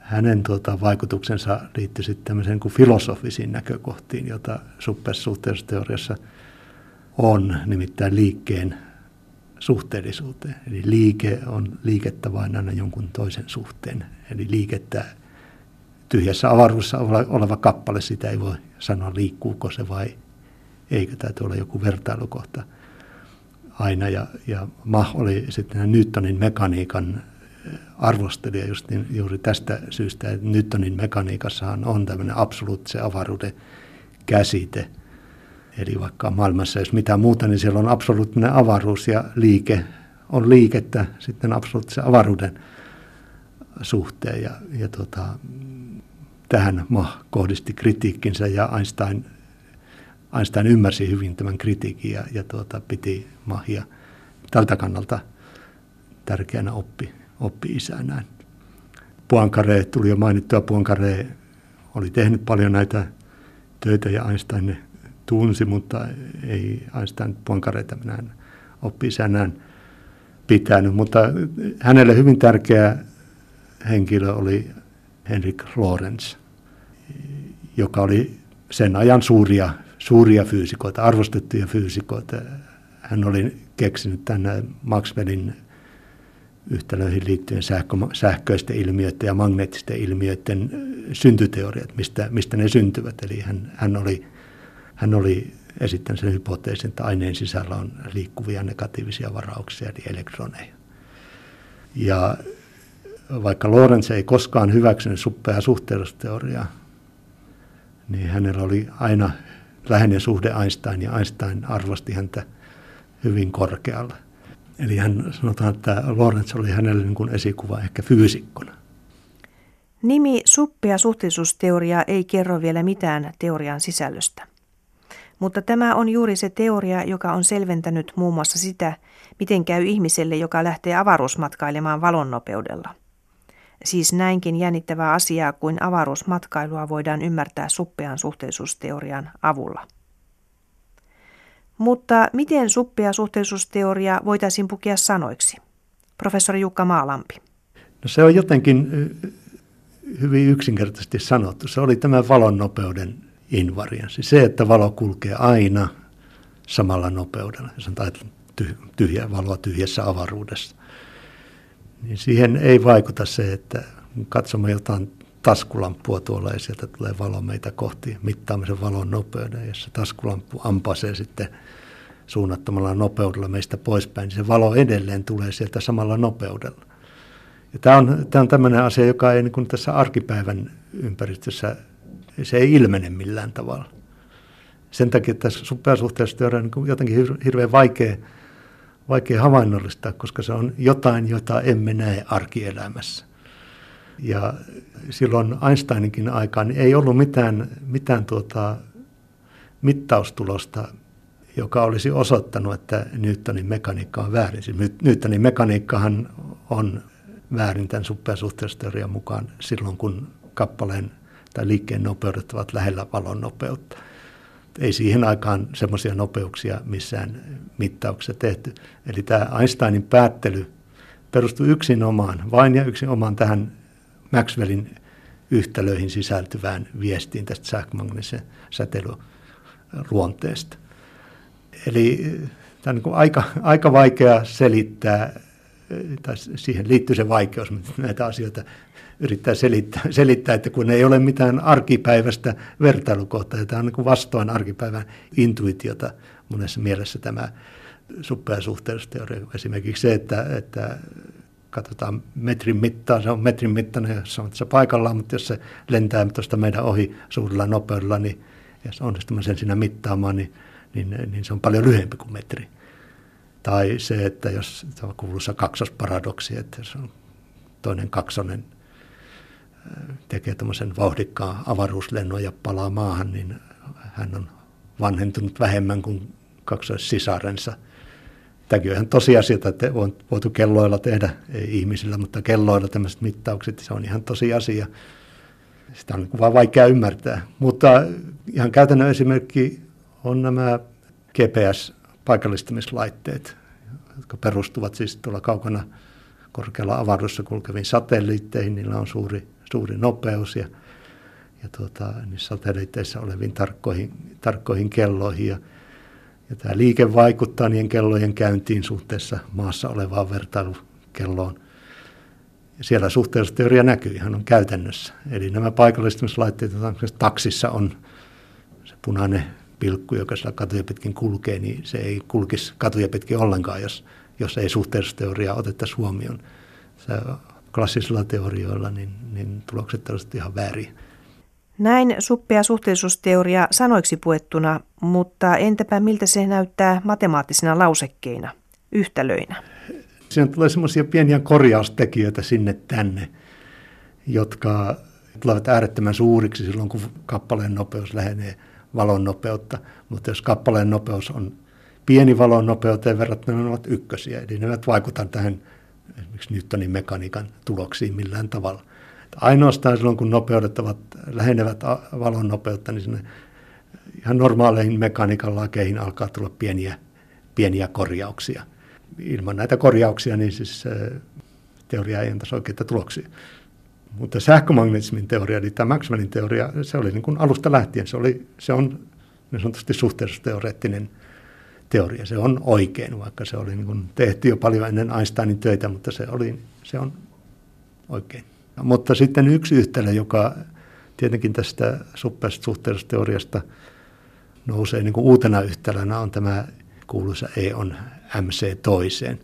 hänen tuota, vaikutuksensa liittyi sitten tämmöiseen kuin filosofisiin näkökohtiin, jota suppeassa suhteellisuusteoriassa on, nimittäin liikkeen suhteellisuuteen. Eli liike on liikettä vain aina jonkun toisen suhteen. Eli liikettä tyhjässä avaruudessa oleva kappale, sitä ei voi sanoa liikkuuko se vai eikö. Täytyy olla joku vertailukohta aina. Ja, ja Mach oli sitten Newtonin mekaniikan arvostelija just niin, juuri tästä syystä, että Newtonin mekaniikassahan on tämmöinen absoluuttisen avaruuden käsite. Eli vaikka maailmassa jos mitään muuta, niin siellä on absoluuttinen avaruus ja liike on liikettä sitten absoluuttisen avaruuden suhteen. Ja, ja tota, tähän Mach kohdisti kritiikkinsä ja Einstein, Einstein ymmärsi hyvin tämän kritiikin ja, ja tuota, piti Machia tältä kannalta tärkeänä oppi, oppi-isänään. Poincaré, tuli jo mainittua, Poincaré oli tehnyt paljon näitä töitä ja Einstein tunsi, mutta ei Einstein Poincaréta minään oppi-isänään pitänyt. Mutta hänelle hyvin tärkeä henkilö oli Henrik Lorentz, joka oli sen ajan suuria, suuria fyysikoita, arvostettuja fyysikoita. Hän oli keksinyt tänne Maxwellin yhtälöihin liittyen sähkö, sähköisten ilmiöiden ja magneettisten ilmiöiden syntyteoriat, mistä, mistä ne syntyvät. Eli hän, hän, oli, hän oli esittänyt sen hypoteesin, että aineen sisällä on liikkuvia negatiivisia varauksia, eli elektroneja. Ja vaikka Lorentz ei koskaan hyväksynyt suppeaa suhteellisuusteoriaa, niin hänellä oli aina läheinen suhde Einstein, ja Einstein arvosti häntä hyvin korkealla. Eli hän sanotaan, että Lorentz oli hänelle niin kuin esikuva ehkä fyysikkona. Nimi suppea suhteellisuusteoria ei kerro vielä mitään teorian sisällöstä. Mutta tämä on juuri se teoria, joka on selventänyt muun muassa sitä, miten käy ihmiselle, joka lähtee avaruusmatkailemaan valonnopeudella. Siis näinkin jännittävää asiaa kuin avaruusmatkailua voidaan ymmärtää suppean suhteellisuusteorian avulla. Mutta miten suppea suhteellisuusteoria voitaisiin pukea sanoiksi? Professori Jukka Maalampi. No se on jotenkin hyvin yksinkertaisesti sanottu. Se oli tämä valonnopeuden invarianssi. Se, että valo kulkee aina samalla nopeudella. Jos on tyhjä, valoa tyhjässä avaruudessa. Niin siihen ei vaikuta se, että katsomme jotain taskulampua tuolla ja sieltä tulee valo meitä kohti. Mittaamme sen valon nopeuden. Jos se taskulamppu ampasee sitten suunnattomalla nopeudella meistä poispäin, niin se valo edelleen tulee sieltä samalla nopeudella. Ja tämä on, tämä on tämmöinen asia, joka ei niin kuin tässä arkipäivän ympäristössä, se ei ilmene millään tavalla. Sen takia tässä suppeasuhteellisuusteoria on niin jotenkin hirveän vaikea, vaikea havainnollistaa, koska se on jotain, jota emme näe arkielämässä. Ja silloin Einsteininkin aikaan ei ollut mitään, mitään tuota mittaustulosta, joka olisi osoittanut, että Newtonin mekaniikka on väärin. Siis Newtonin mekaniikkahan on väärin tämän suppeasuhteellisuusteorian mukaan silloin, kun kappaleen tai liikkeen nopeudet ovat lähellä valon nopeutta. Ei siihen aikaan semmoisia nopeuksia missään mittauksessa tehty. Eli tämä Einsteinin päättely perustui yksinomaan, vain ja yksinomaan tähän Maxwellin yhtälöihin sisältyvään viestiin tästä sähkömagneettisen säteilyluonteesta. Eli tämä on niin kuin aika, aika vaikea selittää, tai siihen liittyy se vaikeus, mutta näitä asioita yrittää selittää, selittää, että kun ei ole mitään arkipäiväistä vertailukohtaa, ja tämä on niin kuin vastoin arkipäivän intuitiota monessa mielessä tämä suppea suhteellisuusteoria. Esimerkiksi se, että, että katsotaan metrin mittaa, se on metrin mittainen, jos on tässä paikallaan, mutta jos se lentää tuosta meidän ohi suurella nopeudella, niin jos onnistumme sen siinä mittaamaan, niin, niin, niin se on paljon lyhyempi kuin metri. Tai se, että jos tämä on kuuluisa kaksosparadoksi, että jos on toinen kaksonen tekee tämmöisen vauhdikkaan avaruuslennon ja palaa maahan, niin hän on vanhentunut vähemmän kuin kaksoissisarensa. Tämäkin on ihan tosiasia, että on voitu kelloilla tehdä, ei ihmisillä, mutta kelloilla tämmöiset mittaukset, se on ihan tosiasia. Sitä on vaan vaikea ymmärtää. Mutta ihan käytännön esimerkki on nämä G P S-paikallistamislaitteet, jotka perustuvat siis tuolla kaukana korkealla avaruudessa kulkeviin satelliitteihin. Niillä on suuri, suuri nopeus ja, ja tuota, niissä satelliitteissa oleviin tarkkoihin, tarkkoihin kelloihin. Ja, ja tämä liike vaikuttaa niiden kellojen käyntiin suhteessa maassa olevaan vertailukelloon. Ja siellä suhteellisuusteoria näkyy ihan on käytännössä. Eli nämä paikallistamislaitteet, joita taksissa on se punainen pilkku, joka siellä katuja pitkin kulkee, niin se ei kulkisi katuja pitkin ollenkaan, jos, jos ei suhteellisuusteoriaa otettaisi huomioon. Se klassisilla teorioilla niin, niin tulokset olisivat ihan vääriä. Näin suppea suhteellisuusteoria sanoiksi puettuna, mutta entäpä miltä se näyttää matemaattisina lausekkeina, yhtälöinä? Siinä tulee semmoisia pieniä korjaustekijöitä sinne tänne, jotka tulevat äärettömän suuriksi silloin, kun kappaleen nopeus lähenee valon nopeutta. Mutta jos kappaleen nopeus on pieni valon nopeuteen verrattuna, ne ovat ykkösiä. Eli ne eivät vaikuta tähän esimerkiksi Newtonin mekaniikan tuloksiin millään tavalla. Ainoastaan silloin, kun nopeudet ovat, lähenevät valon nopeutta, niin sinne ihan normaaleihin mekaniikan lakeihin alkaa tulla pieniä, pieniä korjauksia. Ilman näitä korjauksia niin siis teoria ei antaisi oikeita tuloksia. Mutta sähkömagnetismin teoria, eli tämä Maxwellin teoria, se oli niin kuin alusta lähtien. Se, oli, se on niin sanotusti suhteellisuusteoreettinen teoria. Se on oikein, vaikka se oli niin kuin tehty jo paljon ennen Einsteinin töitä, mutta se, oli, se on oikein. Mutta sitten yksi yhtälö, joka tietenkin tästä suppeasta suhteellisuusteoriasta nousee niin kuin uutena yhtälönä, on tämä kuuluisa E on M C toiseen,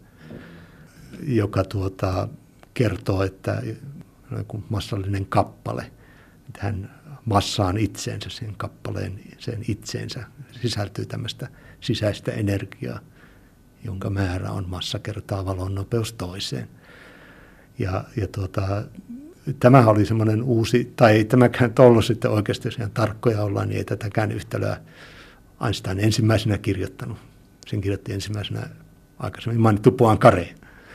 joka tuota, kertoo, että massallinen kappale, tähän massaan itseensä, sen kappaleen sen itseensä sisältyy tämmöistä sisäistä energiaa, jonka määrä on massa kertaa valon nopeus toiseen. Ja, ja tuota, tämä oli semmoinen uusi, tai ei tämäkään ollut sitten oikeasti, jos ihan tarkkoja ollaan, niin ei tätäkään yhtälöä Einstein ensimmäisenä kirjoittanut. Sen kirjoitti ensimmäisenä aikaisemmin mainittu Poincaré.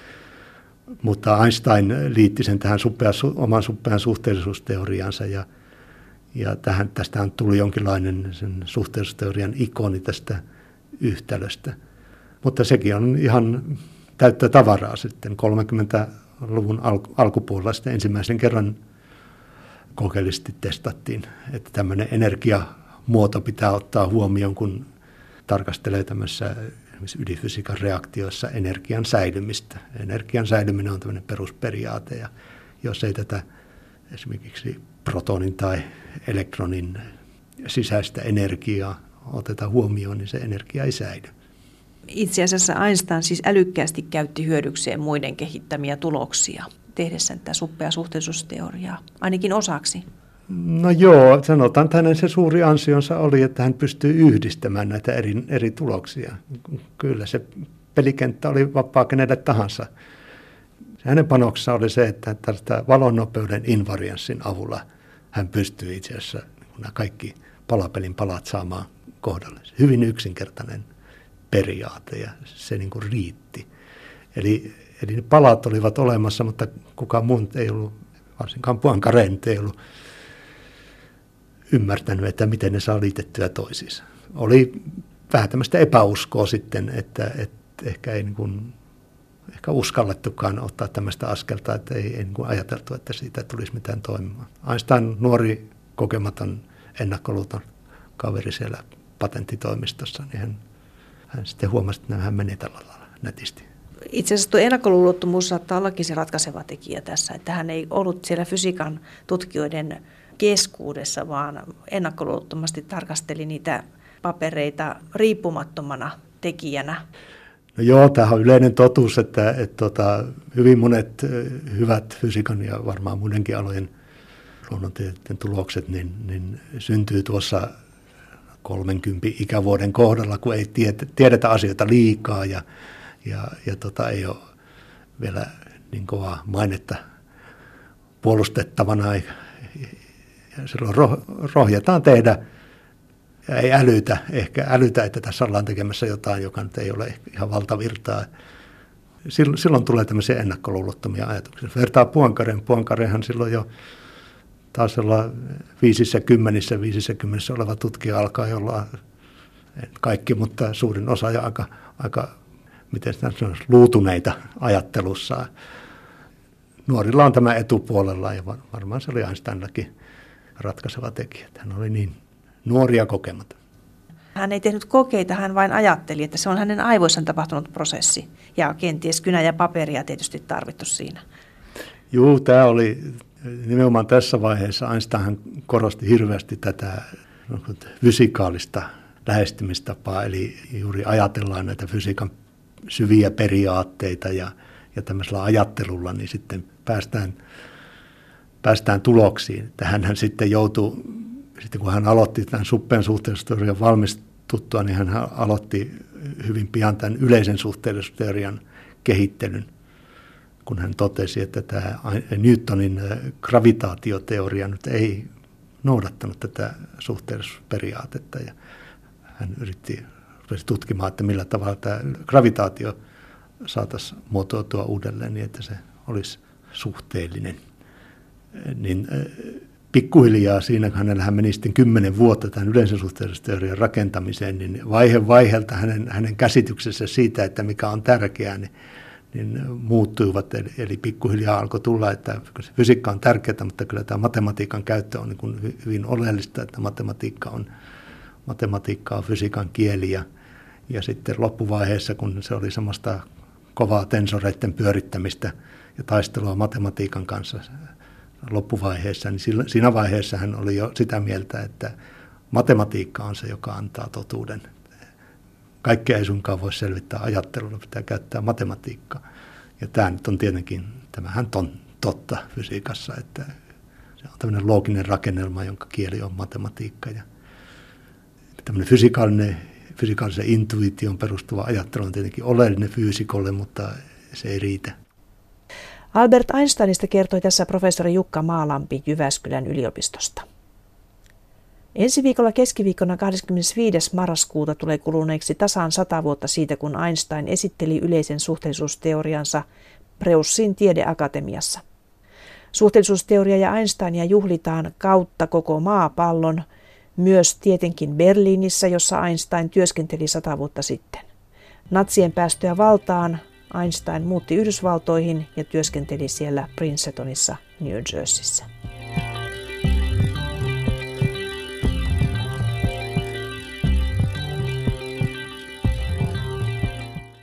Mutta Einstein liitti sen tähän suppea, oman suppean suhteellisuusteoriaansa ja, ja tähän, tästähän tuli jonkinlainen sen suhteellisuusteorian ikoni tästä yhtälöstä. Mutta sekin on ihan täyttä tavaraa sitten. kolmekymmentäluvun al- alkupuolella sitten ensimmäisen kerran kokeellisesti testattiin, että tämmöinen energiamuoto pitää ottaa huomioon, kun tarkastelee tämmöisessä ydinfysiikan reaktioissa energian säilymistä. Energian säilyminen on tämmöinen perusperiaate, ja jos ei tätä esimerkiksi protonin tai elektronin sisäistä energiaa oteta huomioon, niin se energia ei säily. Itse asiassa Einstein siis älykkäästi käytti hyödykseen muiden kehittämiä tuloksia tehdessään tätä suppea suhteellisuusteoriaa, ainakin osaksi. No joo, sanotaan, että hänen se suuri ansionsa oli, että hän pystyy yhdistämään näitä eri, eri tuloksia. Kyllä se pelikenttä oli vapaa kenelle tahansa. Hänen panoksensa oli se, että tästä valonnopeuden invarianssin avulla hän pystyy itse asiassa nämä kaikki palapelin palat saamaan kohdalle. Hyvin yksinkertainen periaate ja se niin kuin riitti. Eli, eli ne palat olivat olemassa, mutta kukaan muu ei ollut, varsinkaan Poincaré ei ollut ymmärtänyt, että miten ne saa liitettyä toisiinsa. Oli vähän tämmöistä epäuskoa sitten, että, että ehkä ei niin kuin, ehkä uskallettukaan ottaa tämmöistä askelta, että ei, ei niin kuin ajateltu, että siitä tulisi mitään toimimaan. Einstein, nuori, kokematon, ennakkoluuton kaveri siellä patenttitoimistossa, niin hän, hän sitten huomasi, että hän menee tällä lailla nätisti. Itse asiassa tuo ennakkoluulottomuus saattaa ollakin se ratkaiseva tekijä tässä, että hän ei ollut siellä fysiikan tutkijoiden keskuudessa, vaan ennakkoluulottomasti tarkasteli niitä papereita riippumattomana tekijänä. No joo, tämä on yleinen totuus, että, että, että hyvin monet hyvät fysiikan ja varmaan muidenkin alojen luonnontieteiden tulokset niin, niin syntyy tuossa kolmenkymmenen ikävuoden kohdalla, kun ei tiedetä asioita liikaa ja, ja, ja tota, ei ole vielä niin kovaa mainetta puolustettavana. Ja silloin rohjetaan tehdä ja ei älytä, ehkä älytä, että tässä ollaan tekemässä jotain, joka nyt ei ole ihan valtavirtaa. Silloin, silloin tulee tämmöisiä ennakkoluulottomia ajatuksia. Vertaa Poincarén. Poincaréhan silloin jo taisella viisissä kymmenissä, viisissä kymmenissä oleva tutkija alkaa jollain, kaikki, mutta suurin osa ja aika, aika miten sitä sanoisi, luutuneita ajattelussaan. nuorilla on tämä etupuolella ja varmaan se oli Einsteinillakin ratkaiseva tekijä. Hän oli niin nuoria kokematon. Hän ei tehnyt kokeita, hän vain ajatteli, että se on hänen aivoissaan tapahtunut prosessi. Ja kenties kynä ja paperia tietysti tarvittu siinä. Joo, tämä oli nimenomaan tässä vaiheessa. Einstein korosti hirveästi tätä fysikaalista lähestymistapaa, eli juuri ajatellaan näitä fysiikan syviä periaatteita ja, ja tämmöisellä ajattelulla niin sitten päästään, päästään tuloksiin. Hänhän sitten joutui, sitten kun hän aloitti tämän suppeen suhteellisuusteorian valmistuttua, niin hän aloitti hyvin pian tämän yleisen suhteellisuusteorian kehittelyn, kun hän totesi, että tämä Newtonin gravitaatioteoria nyt ei noudattanut tätä suhteellisuusperiaatetta. Ja hän yritti tutkimaan, että millä tavalla tämä gravitaatio saataisiin muotoutua uudelleen niin, että se olisi suhteellinen. Niin pikkuhiljaa siinä, kun hänellä meni sitten kymmenen vuotta tämän yleisen suhteellisuusteorian rakentamiseen, niin vaihe vaiheelta hänen, hänen käsityksensä siitä, että mikä on tärkeää, niin, niin muuttuivat. Eli, eli pikkuhiljaa alkoi tulla, että fysiikka on tärkeää, mutta kyllä tämä matematiikan käyttö on niin kuin hyvin oleellista, että matematiikka on, matematiikka on fysiikan kieli. Ja, ja sitten loppuvaiheessa, kun se oli semmoista kovaa tensoreiden pyörittämistä ja taistelua matematiikan kanssa loppuvaiheessa, niin siinä vaiheessa hän oli jo sitä mieltä, että matematiikka on se, joka antaa totuuden. Kaikkea ei suinkaan voi selvittää ajattelulla, pitää käyttää matematiikkaa. Ja tämä nyt on tietenkin, tämähän on totta fysiikassa, että se on tämmöinen looginen rakennelma, jonka kieli on matematiikka. Ja tämmöinen fysikaalinen, fysikaalisen intuition perustuva ajattelu on tietenkin oleellinen fyysikolle, mutta se ei riitä. Albert Einsteinista kertoi tässä professori Jukka Maalampi Jyväskylän yliopistosta. Ensi viikolla keskiviikkona kahdeskymmenesviides marraskuuta tulee kuluneeksi tasan sata vuotta siitä, kun Einstein esitteli yleisen suhteellisuusteoriansa Preussin tiedeakatemiassa. Suhteellisuusteoria ja Einsteinia juhlitaan kautta koko maapallon, myös tietenkin Berliinissä, jossa Einstein työskenteli sata vuotta sitten. Natsien päästyä valtaan Einstein muutti Yhdysvaltoihin ja työskenteli siellä Princetonissa, New Jerseyssä.